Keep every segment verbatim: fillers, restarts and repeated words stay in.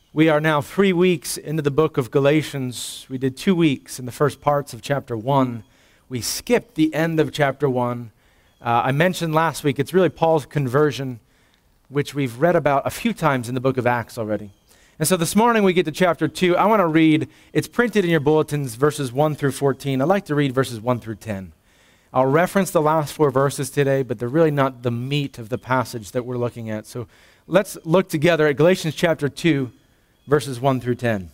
We are now three weeks into the book of Galatians. We did two weeks in the first parts of chapter one. We skipped the end of chapter one. Uh, I mentioned last week, it's really Paul's conversion, which we've read about a few times in the book of Acts already. And so this morning we get to chapter two. I want to read, it's printed in your bulletins, verses one through fourteen. I'd like to read verses one through ten. I'll reference the last four verses today, but they're really not the meat of the passage that we're looking at. So let's look together at Galatians chapter two, verses one through ten.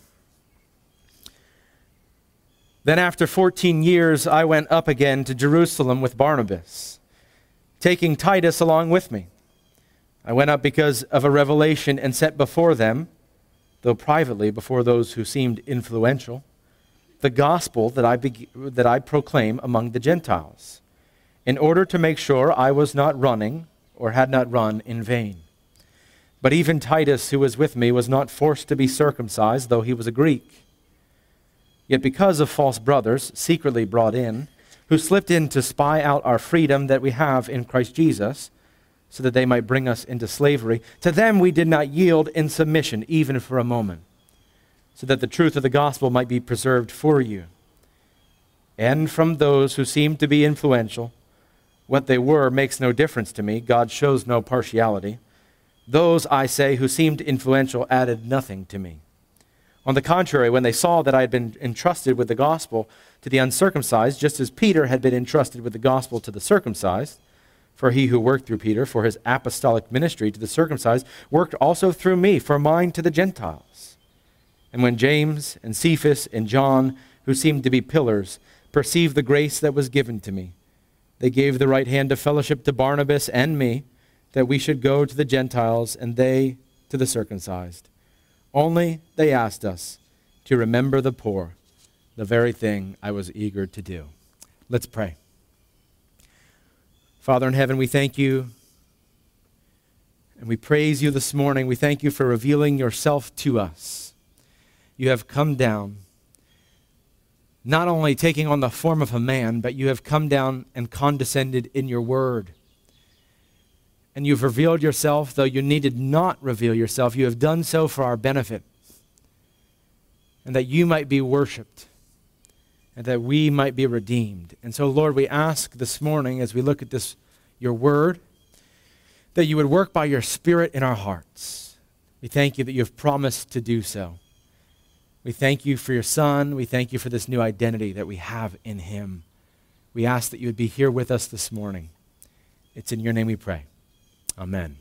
Then after fourteen years, I went up again to Jerusalem with Barnabas, taking Titus along with me. I went up because of a revelation and set before them, though privately before those who seemed influential, the gospel that I be- that I proclaim among the Gentiles, in order to make sure I was not running or had not run in vain. But even Titus, who was with me, was not forced to be circumcised, though he was a Greek. Yet because of false brothers, secretly brought in, who slipped in to spy out our freedom that we have in Christ Jesus, so that they might bring us into slavery, to them we did not yield in submission, even for a moment, so that the truth of the gospel might be preserved for you. And from those who seemed to be influential, what they were makes no difference to me. God shows no partiality. Those, I say, who seemed influential added nothing to me. On the contrary, when they saw that I had been entrusted with the gospel to the uncircumcised, just as Peter had been entrusted with the gospel to the circumcised, for he who worked through Peter for his apostolic ministry to the circumcised worked also through me for mine to the Gentiles. And when James and Cephas and John, who seemed to be pillars, perceived the grace that was given to me, they gave the right hand of fellowship to Barnabas and me, that we should go to the Gentiles and they to the circumcised. Only they asked us to remember the poor, the very thing I was eager to do. Let's pray. Father in heaven, we thank you and we praise you this morning. We thank you for revealing yourself to us. You have come down, not only taking on the form of a man, but you have come down and condescended in your word. And you've revealed yourself, though you needed not reveal yourself. You have done so for our benefit, and that you might be worshiped, and that we might be redeemed. And so, Lord, we ask this morning, as we look at this, your word, that you would work by your Spirit in our hearts. We thank you that you have promised to do so. We thank you for your Son. We thank you for this new identity that we have in him. We ask that you would be here with us this morning. It's in your name we pray. Amen.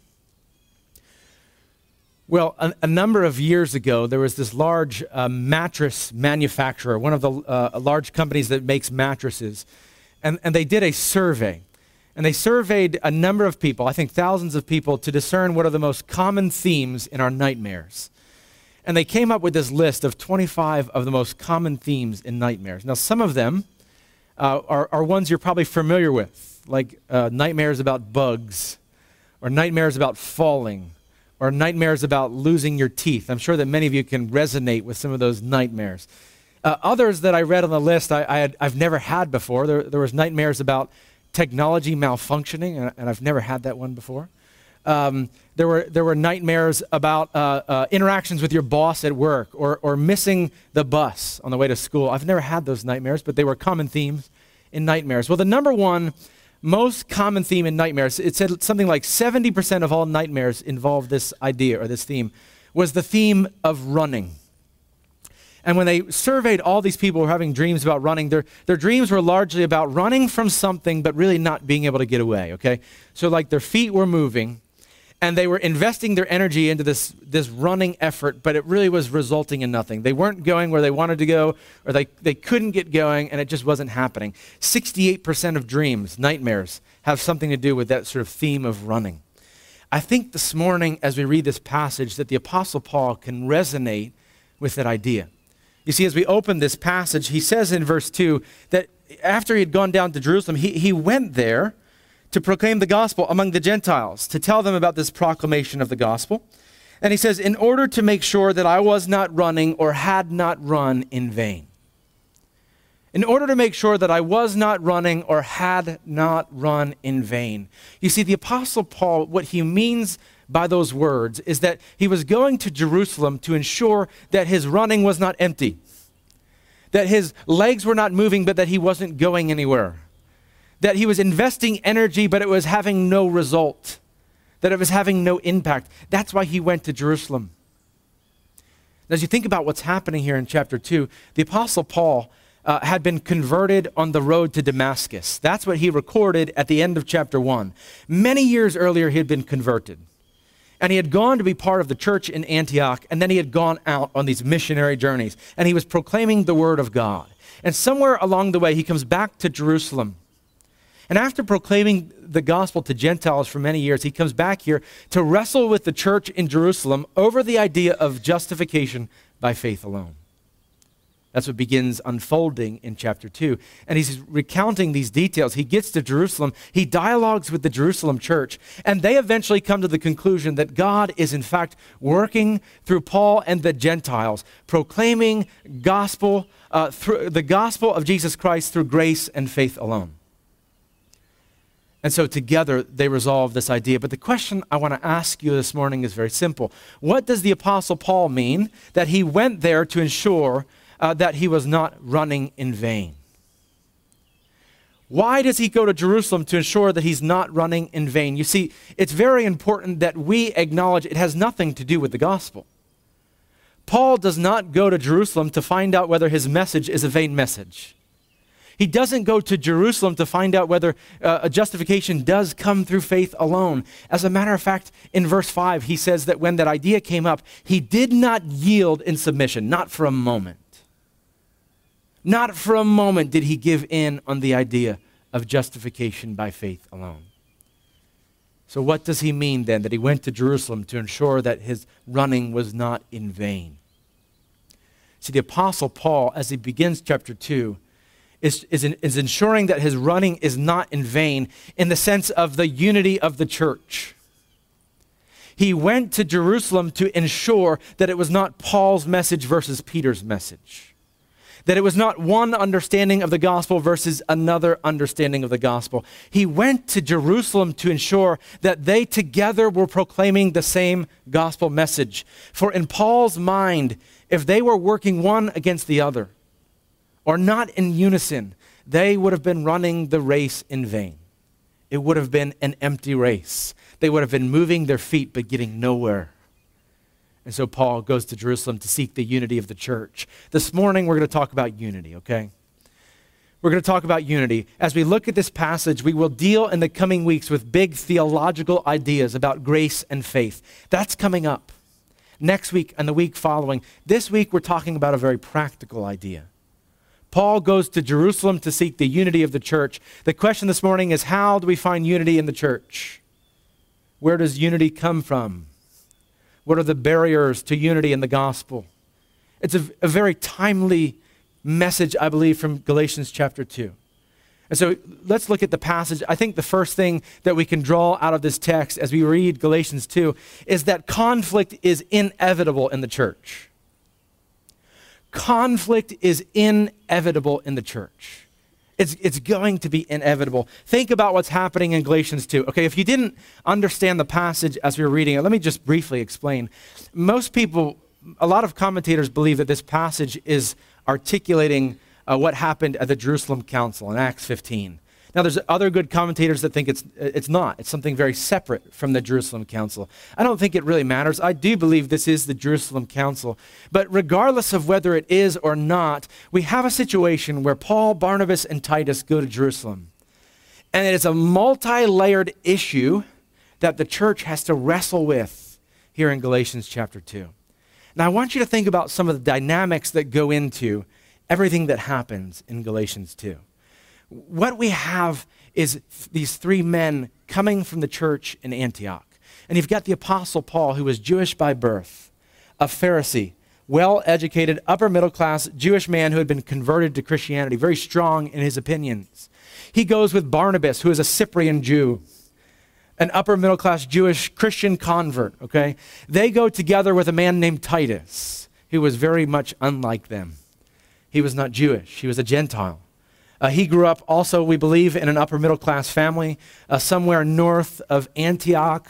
Well, a, a number of years ago, there was this large uh, mattress manufacturer, one of the uh, large companies that makes mattresses, and, and they did a survey. And they surveyed a number of people, I think thousands of people, to discern what are the most common themes in our nightmares. And they came up with this list of twenty-five of the most common themes in nightmares. Now, some of them uh, are, are ones you're probably familiar with, like uh, nightmares about bugs, or nightmares about falling, or nightmares about losing your teeth. I'm sure that many of you can resonate with some of those nightmares. Uh, others that I read on the list I, I had, I've never had before. There, there was nightmares about technology malfunctioning, and, and I've never had that one before. Um, there were there were nightmares about uh, uh, interactions with your boss at work, or or missing the bus on the way to school. I've never had those nightmares, but they were common themes in nightmares. Well, the number one most common theme in nightmares, it said something like seventy percent of all nightmares involve this idea or this theme, was the theme of running. And when they surveyed all these people who were having dreams about running, their, their dreams were largely about running from something but really not being able to get away, okay? So like their feet were moving and they were investing their energy into this, this running effort, but it really was resulting in nothing. They weren't going where they wanted to go, or they, they couldn't get going, and it just wasn't happening. sixty-eight percent of dreams, nightmares, have something to do with that sort of theme of running. I think this morning, as we read this passage, that the Apostle Paul can resonate with that idea. You see, as we open this passage, he says in verse two that after he had gone down to Jerusalem, he, he went there to proclaim the gospel among the Gentiles, to tell them about this proclamation of the gospel. And he says, in order to make sure that I was not running or had not run in vain. In order to make sure that I was not running or had not run in vain. You see, the Apostle Paul, what he means by those words is that he was going to Jerusalem to ensure that his running was not empty, that his legs were not moving, but that he wasn't going anywhere, that he was investing energy, but it was having no result, that it was having no impact. That's why he went to Jerusalem. As you think about what's happening here in chapter two, the Apostle Paul uh, had been converted on the road to Damascus. That's what he recorded at the end of chapter one. Many years earlier, he had been converted. And he had gone to be part of the church in Antioch, and then he had gone out on these missionary journeys, and he was proclaiming the word of God. And somewhere along the way, he comes back to Jerusalem. And after proclaiming the gospel to Gentiles for many years, he comes back here to wrestle with the church in Jerusalem over the idea of justification by faith alone. That's what begins unfolding in chapter two. And he's recounting these details. He gets to Jerusalem. He dialogues with the Jerusalem church. And they eventually come to the conclusion that God is in fact working through Paul and the Gentiles, proclaiming gospel, uh, through the gospel of Jesus Christ through grace and faith alone. And so together they resolve this idea. But the question I want to ask you this morning is very simple. What does the Apostle Paul mean that he went there to ensure uh, that he was not running in vain? Why does he go to Jerusalem to ensure that he's not running in vain? You see, it's very important that we acknowledge it has nothing to do with the gospel. Paul does not go to Jerusalem to find out whether his message is a vain message. He doesn't go to Jerusalem to find out whether uh, a justification does come through faith alone. As a matter of fact, in verse five, he says that when that idea came up, he did not yield in submission, not for a moment. Not for a moment did he give in on the idea of justification by faith alone. So what does he mean then that he went to Jerusalem to ensure that his running was not in vain? See, the Apostle Paul, as he begins chapter two, Is, is, is ensuring that his running is not in vain in the sense of the unity of the church. He went to Jerusalem to ensure that it was not Paul's message versus Peter's message, that it was not one understanding of the gospel versus another understanding of the gospel. He went to Jerusalem to ensure that they together were proclaiming the same gospel message. For in Paul's mind, if they were working one against the other, or not in unison, they would have been running the race in vain. It would have been an empty race. They would have been moving their feet but getting nowhere. And so Paul goes to Jerusalem to seek the unity of the church. This morning we're going to talk about unity, okay? We're going to talk about unity. As we look at this passage, we will deal in the coming weeks with big theological ideas about grace and faith. That's coming up next week and the week following. This week we're talking about a very practical idea. Paul goes to Jerusalem to seek the unity of the church. The question this morning is, how do we find unity in the church? Where does unity come from? What are the barriers to unity in the gospel? It's a, a very timely message, I believe, from Galatians chapter two. And so let's look at the passage. I think the first thing that we can draw out of this text as we read Galatians two is that conflict is inevitable in the church. Conflict is inevitable in the church. It's, it's going to be inevitable. Think about what's happening in Galatians two. Okay, if you didn't understand the passage as we were reading it, let me just briefly explain. Most people, a lot of commentators believe that this passage is articulating uh, what happened at the Jerusalem Council in Acts fifteen. Now, there's other good commentators that think it's it's not. It's something very separate from the Jerusalem Council. I don't think it really matters. I do believe this is the Jerusalem Council. But regardless of whether it is or not, we have a situation where Paul, Barnabas, and Titus go to Jerusalem. And it is a multi-layered issue that the church has to wrestle with here in Galatians chapter two. Now, I want you to think about some of the dynamics that go into everything that happens in Galatians two. What we have is these three men coming from the church in Antioch. And you've got the Apostle Paul, who was Jewish by birth, a Pharisee, well-educated, upper-middle-class Jewish man who had been converted to Christianity, very strong in his opinions. He goes with Barnabas, who is a Cyprian Jew, an upper-middle-class Jewish Christian convert, okay? They go together with a man named Titus, who was very much unlike them. He was not Jewish. He was a Gentile. Uh, he grew up also, we believe, in an upper middle class family, uh, somewhere north of Antioch.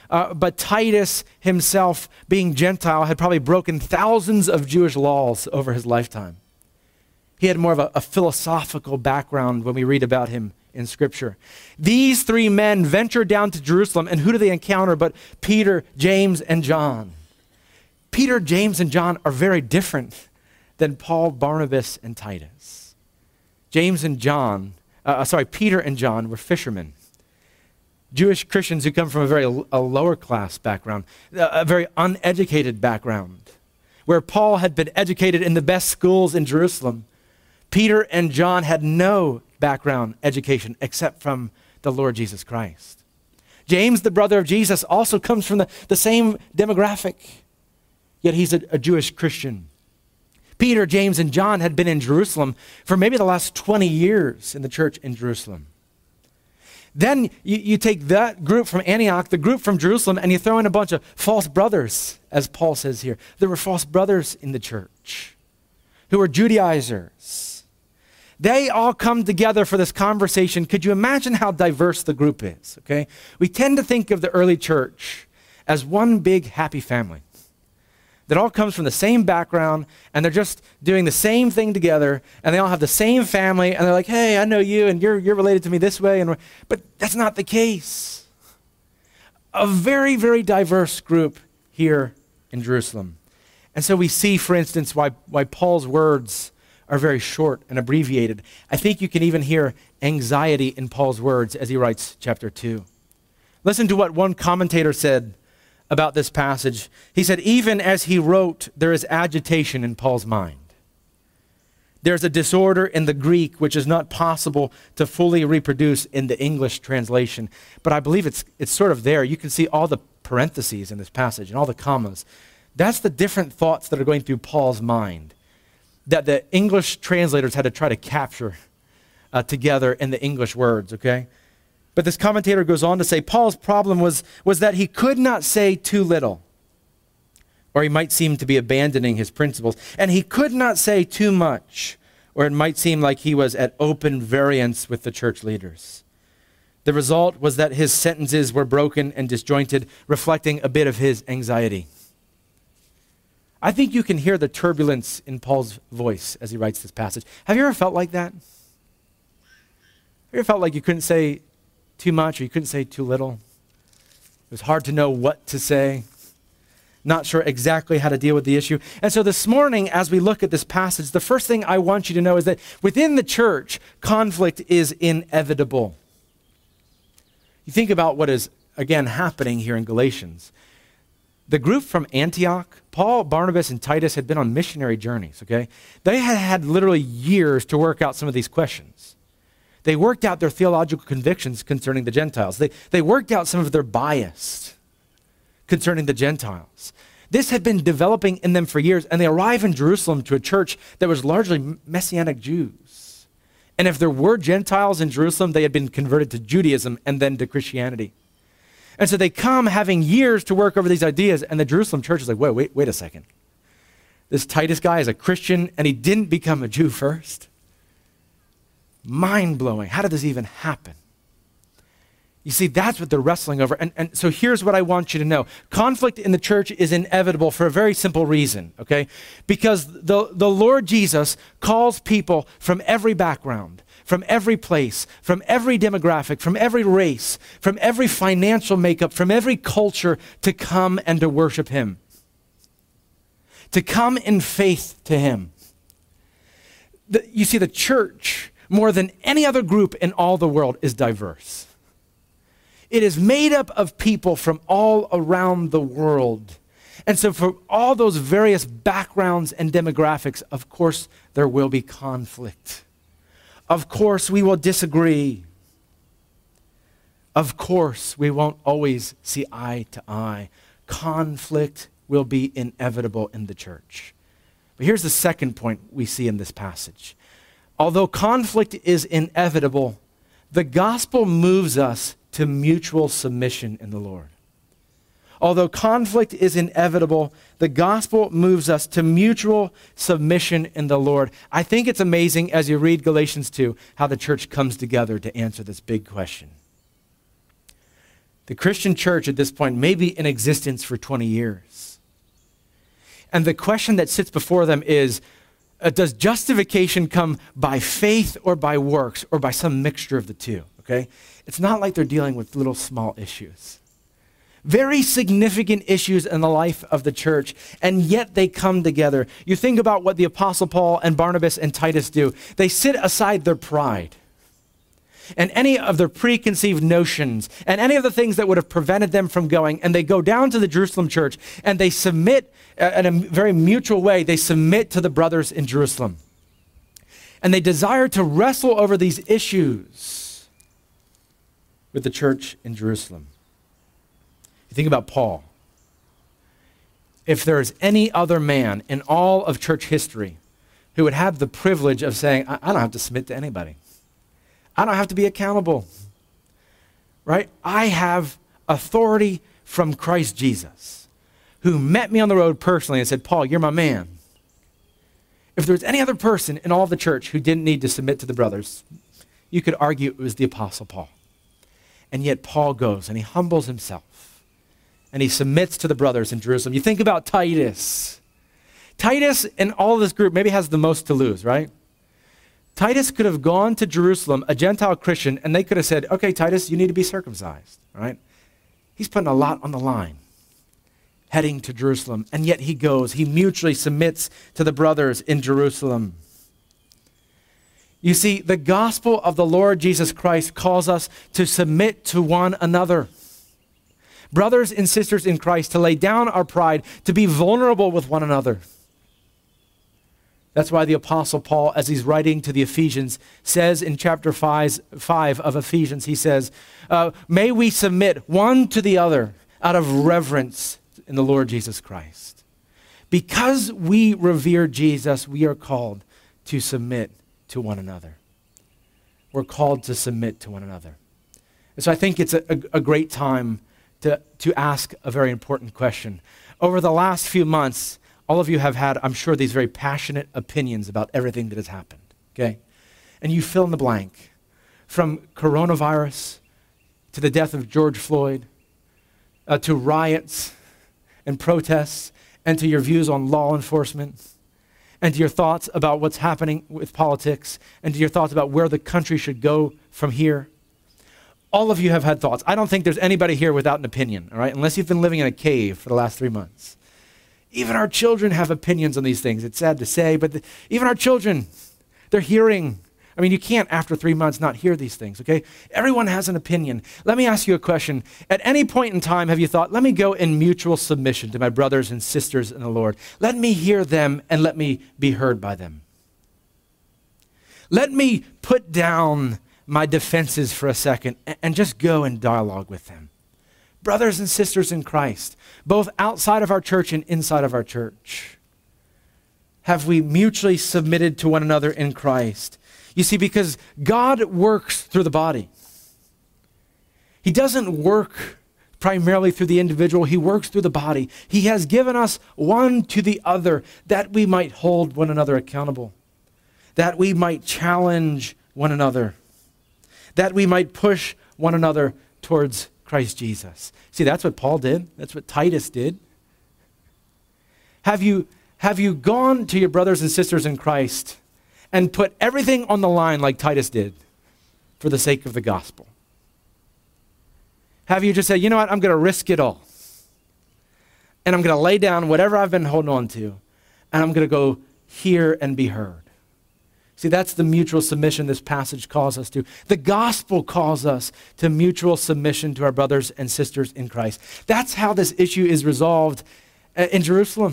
Uh, but Titus himself, being Gentile, had probably broken thousands of Jewish laws over his lifetime. He had more of a, a philosophical background when we read about him in Scripture. These three men venture down to Jerusalem, and who do they encounter but Peter, James, and John? Peter, James, and John are very different than Paul, Barnabas, and Titus. James and John, uh, sorry, Peter and John were fishermen. Jewish Christians who come from a very a lower class background, a very uneducated background. Where Paul had been educated in the best schools in Jerusalem, Peter and John had no background education except from the Lord Jesus Christ. James, the brother of Jesus, also comes from the, the same demographic, yet he's a, a Jewish Christian. Peter, James, and John had been in Jerusalem for maybe the last twenty years in the church in Jerusalem. Then you, you take that group from Antioch, the group from Jerusalem, and you throw in a bunch of false brothers, as Paul says here. There were false brothers in the church who were Judaizers. They all come together for this conversation. Could you imagine how diverse the group is, okay? We tend to think of the early church as one big happy family that all comes from the same background, and they're just doing the same thing together, and they all have the same family, and they're like, hey, I know you, and you're, you're related to me this way. And but that's not the case. A very, very diverse group here in Jerusalem. And so we see, for instance, why, why Paul's words are very short and abbreviated. I think you can even hear anxiety in Paul's words as he writes chapter two. Listen to what one commentator said about this passage. He said, even as he wrote, there is agitation in Paul's mind. There's a disorder in the Greek which is not possible to fully reproduce in the English translation. But I believe it's, it's sort of there. You can see all the parentheses in this passage and all the commas. That's the different thoughts that are going through Paul's mind that the English translators had to try to capture uh, together in the English words, okay? But this commentator goes on to say Paul's problem was, was that he could not say too little, or he might seem to be abandoning his principles, and he could not say too much, or it might seem like he was at open variance with the church leaders. The result was that his sentences were broken and disjointed, reflecting a bit of his anxiety. I think you can hear the turbulence in Paul's voice as he writes this passage. Have you ever felt like that? Have you ever felt like you couldn't say too much or you couldn't say too little? It was hard to know what to say, not sure exactly how to deal with the issue. And so this morning, as we look at this passage, the first thing I want you to know is that within the church, conflict is inevitable. You think about what is, again, happening here in Galatians. The group from Antioch, Paul, Barnabas, and Titus had been on missionary journeys, okay? They had had literally years to work out some of these questions. They worked out their theological convictions concerning the Gentiles. They, they worked out some of their bias concerning the Gentiles. This had been developing in them for years, and they arrive in Jerusalem to a church that was largely Messianic Jews. And if there were Gentiles in Jerusalem, they had been converted to Judaism and then to Christianity. And so they come having years to work over these ideas, and the Jerusalem church is like, wait, wait, wait a second. This Titus guy is a Christian, and he didn't become a Jew first. Mind-blowing. How did this even happen? You see, that's what they're wrestling over. And, and so here's what I want you to know. Conflict in the church is inevitable for a very simple reason, okay? Because the, the Lord Jesus calls people from every background, from every place, from every demographic, from every race, from every financial makeup, from every culture to come and to worship him. To come in faith to him. The, you see, the church, more than any other group in all the world, is diverse. It is made up of people from all around the world. And so for all those various backgrounds and demographics, of course, there will be conflict. Of course, we will disagree. Of course, we won't always see eye to eye. Conflict will be inevitable in the church. But here's the second point we see in this passage. Although conflict is inevitable, the gospel moves us to mutual submission in the Lord. Although conflict is inevitable, the gospel moves us to mutual submission in the Lord. I think it's amazing as you read Galatians two, how the church comes together to answer this big question. The Christian church at this point may be in existence for twenty years. And the question that sits before them is, uh, does justification come by faith or by works or by some mixture of the two, okay? It's not like they're dealing with little small issues. Very significant issues in the life of the church, and yet they come together. You think about what the Apostle Paul and Barnabas and Titus do. They sit aside their pride and any of their preconceived notions and any of the things that would have prevented them from going, and they go down to the Jerusalem church and they submit uh, in a very mutual way. They submit to the brothers in Jerusalem. And they desire to wrestle over these issues with the church in Jerusalem. You think about Paul. If there is any other man in all of church history who would have the privilege of saying, I, I don't have to submit to anybody. I don't have to be accountable, right? I have authority from Christ Jesus, who met me on the road personally and said, Paul, you're my man. If there was any other person in all of the church who didn't need to submit to the brothers, you could argue it was the Apostle Paul. And yet Paul goes and he humbles himself and he submits to the brothers in Jerusalem. You think about Titus. Titus in all of this group maybe has the most to lose, right? Titus could have gone to Jerusalem, a Gentile Christian, and they could have said, okay, Titus, you need to be circumcised, right? He's putting a lot on the line, heading to Jerusalem, and yet he goes, he mutually submits to the brothers in Jerusalem. You see, the gospel of the Lord Jesus Christ calls us to submit to one another. Brothers and sisters in Christ, to lay down our pride, to be vulnerable with one another. That's why the Apostle Paul, as he's writing to the Ephesians, says in chapter five, five of Ephesians, he says, uh, may we submit one to the other out of reverence in the Lord Jesus Christ. Because we revere Jesus, we are called to submit to one another. We're called to submit to one another. And so I think it's a, a, a great time to, to ask a very important question. Over the last few months, all of you have had, I'm sure, these very passionate opinions about everything that has happened, okay? And you fill in the blank. From coronavirus to the death of George Floyd, uh, to riots and protests, and to your views on law enforcement, and to your thoughts about what's happening with politics, and to your thoughts about where the country should go from here. All of you have had thoughts. I don't think there's anybody here without an opinion, all right? Unless you've been living in a cave for the last three months. Even our children have opinions on these things. It's sad to say, but the, even our children, they're hearing. I mean, you can't, after three months, not hear these things, okay? Everyone has an opinion. Let me ask you a question. At any point in time, have you thought, let me go in mutual submission to my brothers and sisters in the Lord. Let me hear them and let me be heard by them. Let me put down my defenses for a second and, and just go in dialogue with them. Brothers and sisters in Christ, both outside of our church and inside of our church, have we mutually submitted to one another in Christ? You see, because God works through the body. He doesn't work primarily through the individual. He works through the body. He has given us one to the other that we might hold one another accountable, that we might challenge one another, that we might push one another towards Christ Jesus. See, that's what Paul did. That's what Titus did. Have you, have you gone to your brothers and sisters in Christ and put everything on the line like Titus did for the sake of the gospel? Have you just said, you know what, I'm going to risk it all. And I'm going to lay down whatever I've been holding on to, and I'm going to go hear and be heard. See, that's the mutual submission this passage calls us to. The gospel calls us to mutual submission to our brothers and sisters in Christ. That's how this issue is resolved in Jerusalem.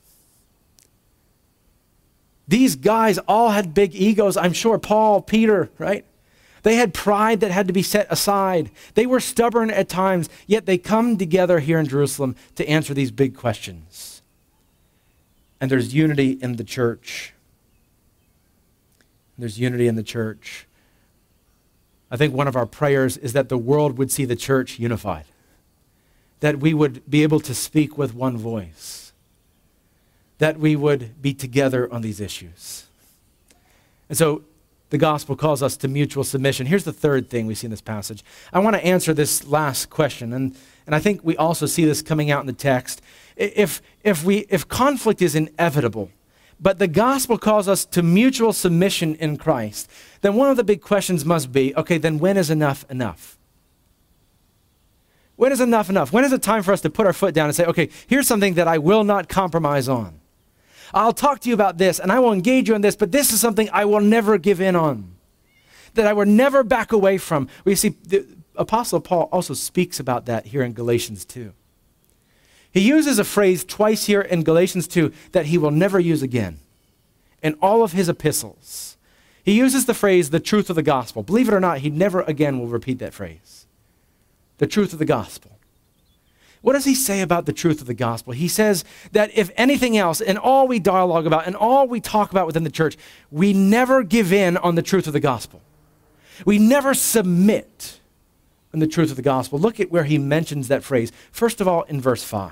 These guys all had big egos, I'm sure. Paul, Peter, right? They had pride that had to be set aside. They were stubborn at times, yet they come together here in Jerusalem to answer these big questions. And there's unity in the church. There's unity in the church. I think one of our prayers is that the world would see the church unified, that we would be able to speak with one voice, that we would be together on these issues. And so the the gospel calls us to mutual submission. Here's the third thing we see in this passage. I want to answer this last question, and, and I think we also see this coming out in the text. If, if, we, if conflict is inevitable, but the gospel calls us to mutual submission in Christ, then one of the big questions must be, okay, then when is enough enough? When is enough enough? When is it time for us to put our foot down and say, okay, here's something that I will not compromise on. I'll talk to you about this, and I will engage you on this, but this is something I will never give in on, that I will never back away from. We see the Apostle Paul also speaks about that here in Galatians two. He uses a phrase twice here in Galatians two that he will never use again in all of his epistles. He uses the phrase, the truth of the gospel. Believe it or not, he never again will repeat that phrase. The truth of the gospel. What does he say about the truth of the gospel? He says that if anything else, and all we dialogue about, and all we talk about within the church, we never give in on the truth of the gospel. We never submit on the truth of the gospel. Look at where he mentions that phrase. First of all, in verse five.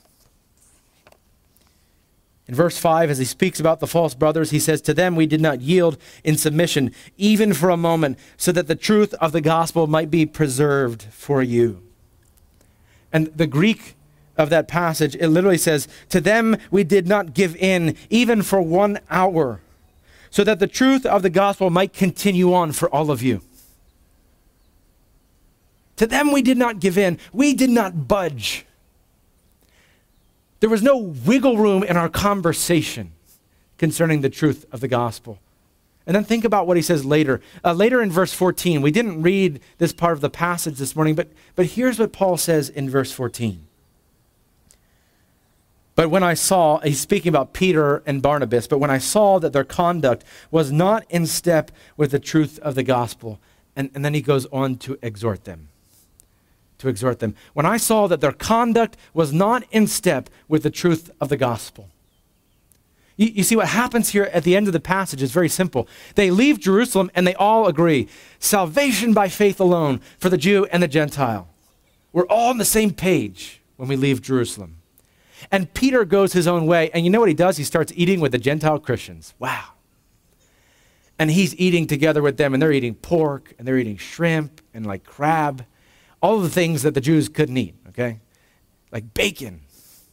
In verse five, as he speaks about the false brothers, he says, to them we did not yield in submission, even for a moment, so that the truth of the gospel might be preserved for you. And the Greek of that passage, it literally says, to them we did not give in, even for one hour, so that the truth of the gospel might continue on for all of you. To them we did not give in. We did not budge. There was no wiggle room in our conversation concerning the truth of the gospel. And then think about what he says later. Uh, later in verse fourteen, we didn't read this part of the passage this morning, but, but here's what Paul says in verse fourteen. But when I saw, he's speaking about Peter and Barnabas, but when I saw that their conduct was not in step with the truth of the gospel, and, and then he goes on to exhort them. To exhort them. When I saw that their conduct was not in step with the truth of the gospel. You, you see what happens here at the end of the passage is very simple. They leave Jerusalem and they all agree. Salvation by faith alone for the Jew and the Gentile. We're all on the same page when we leave Jerusalem. And Peter goes his own way. And you know what he does? He starts eating with the Gentile Christians. Wow. And he's eating together with them, and they're eating pork and they're eating shrimp and like crab. All of the things that the Jews couldn't eat, okay? Like bacon.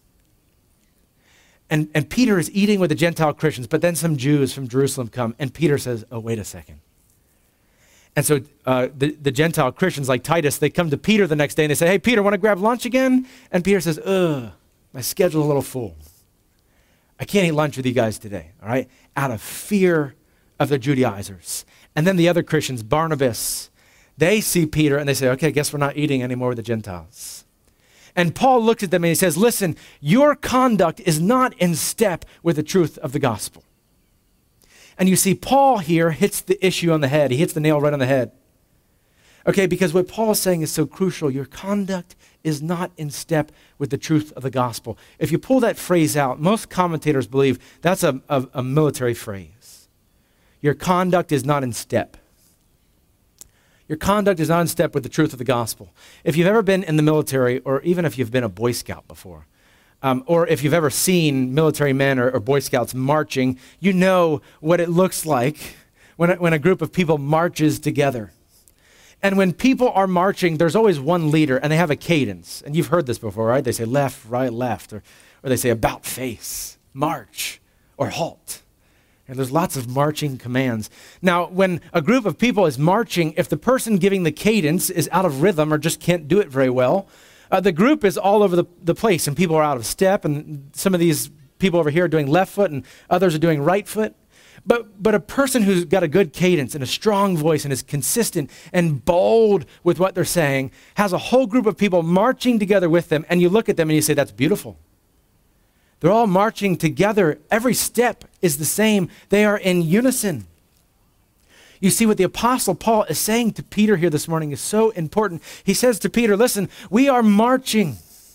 And, and Peter is eating with the Gentile Christians, but then some Jews from Jerusalem come, and Peter says, oh, wait a second. And so uh, the, the Gentile Christians, like Titus, they come to Peter the next day, and they say, hey, Peter, want to grab lunch again? And Peter says, ugh, my schedule's a little full. I can't eat lunch with you guys today, all right? Out of fear of the Judaizers. And then the other Christians, Barnabas, they see Peter and they say, okay, I guess we're not eating anymore with the Gentiles. And Paul looks at them and he says, listen, your conduct is not in step with the truth of the gospel. And you see, Paul here hits the issue on the head. He hits the nail right on the head. Okay, because what Paul is saying is so crucial. Your conduct is not in step with the truth of the gospel. If you pull that phrase out, most commentators believe that's a, a, a military phrase. Your conduct is not in step. Your conduct is not in step with the truth of the gospel. If you've ever been in the military, or even if you've been a Boy Scout before, um, or if you've ever seen military men or, or Boy Scouts marching, you know what it looks like when a, when a group of people marches together. And when people are marching, there's always one leader, and they have a cadence. And you've heard this before, right? They say left, right, left, or, or they say about face, march, or halt. And there's lots of marching commands. Now, when a group of people is marching, if the person giving the cadence is out of rhythm or just can't do it very well, uh, the group is all over the, the place, and people are out of step, and some of these people over here are doing left foot, and others are doing right foot. But, but a person who's got a good cadence and a strong voice and is consistent and bold with what they're saying has a whole group of people marching together with them, and you look at them and you say, that's beautiful. They're all marching together. Every step is the same. They are in unison. You see, what the Apostle Paul is saying to Peter here this morning is so important. He says to Peter, listen, we are marching.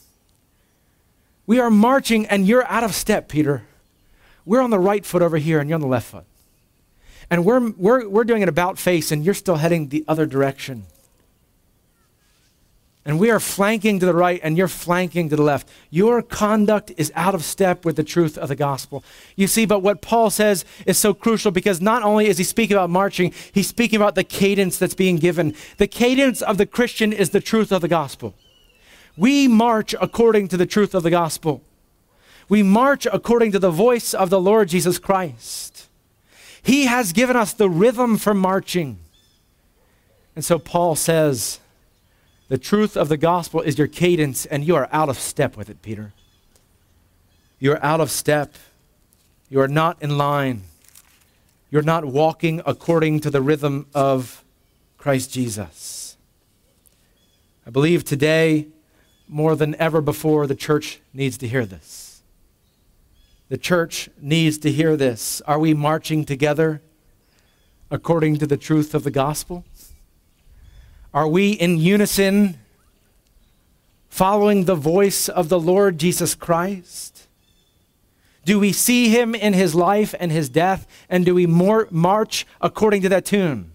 We are marching, and you're out of step, Peter. We're on the right foot over here, and you're on the left foot. And we're, we're, we're doing an about face, and you're still heading the other direction. and we are flanking to the right and you're flanking to the left, your conduct is out of step with the truth of the gospel. You see, but what Paul says is so crucial, because not only is he speaking about marching, he's speaking about the cadence that's being given. The cadence of the Christian is the truth of the gospel. We march according to the truth of the gospel. We march according to the voice of the Lord Jesus Christ. He has given us the rhythm for marching. And so Paul says, the truth of the gospel is your cadence, and you are out of step with it, Peter. You are out of step. You are not in line. You're not walking according to the rhythm of Christ Jesus. I believe today, more than ever before, the church needs to hear this. The church needs to hear this. Are we marching together according to the truth of the gospel? Are we in unison following the voice of the Lord Jesus Christ? Do we see him in his life and his death, and do we more march according to that tune?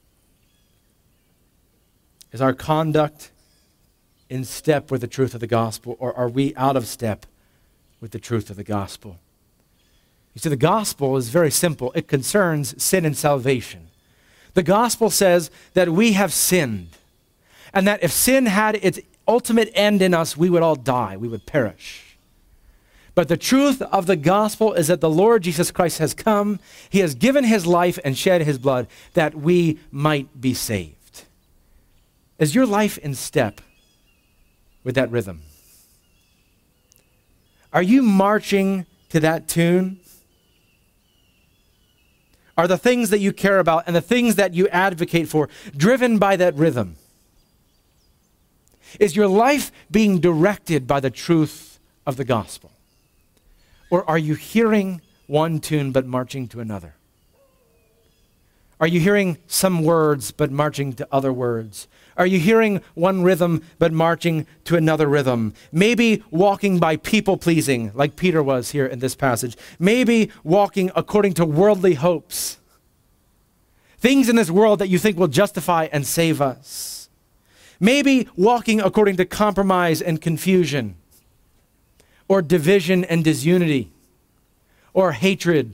Is our conduct in step with the truth of the gospel, or are we out of step with the truth of the gospel? You see, the gospel is very simple. It concerns sin and salvation. The gospel says that we have sinned, and that if sin had its ultimate end in us, we would all die, we would perish. But the truth of the gospel is that the Lord Jesus Christ has come, he has given his life and shed his blood that we might be saved. Is your life in step with that rhythm? Are you marching to that tune? Are the things that you care about and the things that you advocate for driven by that rhythm? Is your life being directed by the truth of the gospel? Or are you hearing one tune but marching to another? Are you hearing some words but marching to other words? Are you hearing one rhythm but marching to another rhythm? Maybe walking by people-pleasing, like Peter was here in this passage. Maybe walking according to worldly hopes. Things in this world that you think will justify and save us. Maybe walking according to compromise and confusion, or division and disunity, or hatred.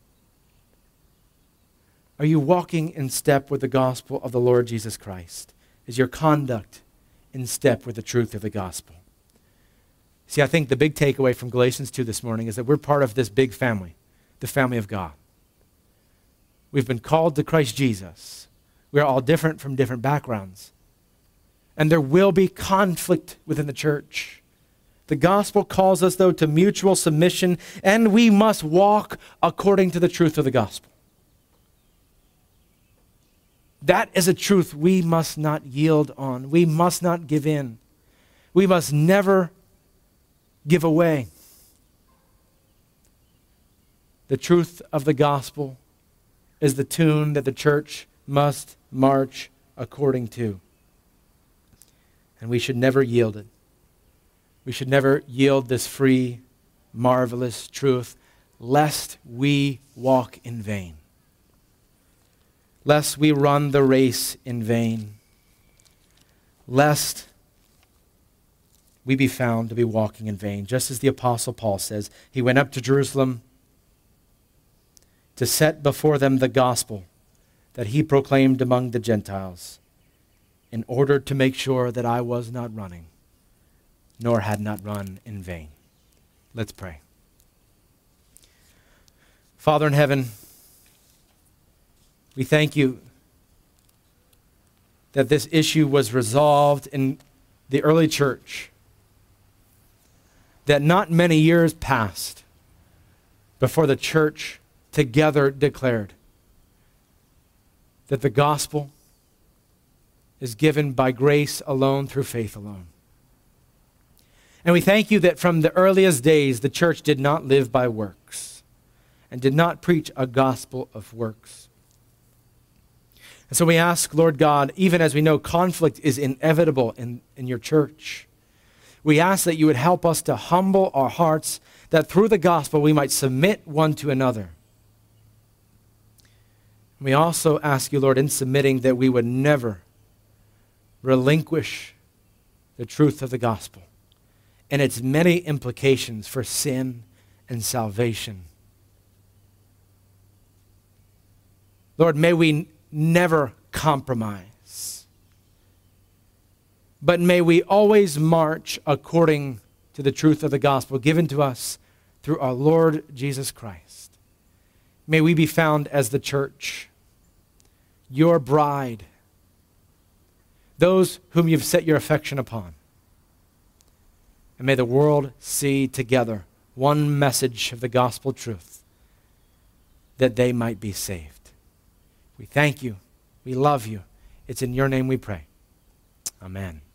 Are you walking in step with the gospel of the Lord Jesus Christ? Is your conduct in step with the truth of the gospel? See, I think the big takeaway from Galatians two this morning is that we're part of this big family, the family of God. We've been called to Christ Jesus. We're all different from different backgrounds. And there will be conflict within the church. The gospel calls us, though, to mutual submission, and we must walk according to the truth of the gospel. That is a truth we must not yield on. We must not give in. We must never give away. The truth of the gospel is the tune that the church must march according to. And we should never yield it. We should never yield this free, marvelous truth, lest we walk in vain. Lest we run the race in vain. Lest we be found to be walking in vain. Just as the Apostle Paul says, he went up to Jerusalem to set before them the gospel that he proclaimed among the Gentiles, in order to make sure that I was not running, nor had not run in vain. Let's pray. Father in heaven, we thank you that this issue was resolved in the early church, that not many years passed before the church together declared that the gospel is given by grace alone through faith alone. And we thank you that from the earliest days, the church did not live by works and did not preach a gospel of works. And so we ask, Lord God, even as we know conflict is inevitable in, in your church, we ask that you would help us to humble our hearts, that through the gospel we might submit one to another. We also ask you, Lord, in submitting, that we would never relinquish the truth of the gospel and its many implications for sin and salvation. Lord, may we never compromise, but may we always march according to the truth of the gospel given to us through our Lord Jesus Christ. May we be found as the church, your bride, those whom you've set your affection upon. And may the world see together one message of the gospel truth, that they might be saved. We thank you. We love you. It's in your name we pray. Amen.